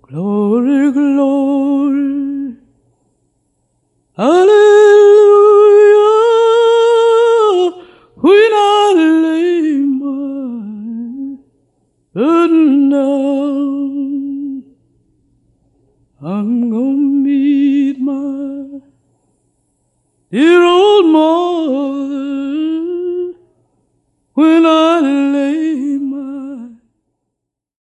Glory, glory, hallelujah. When I lay my burden down, I'm gonna meet my dear old mother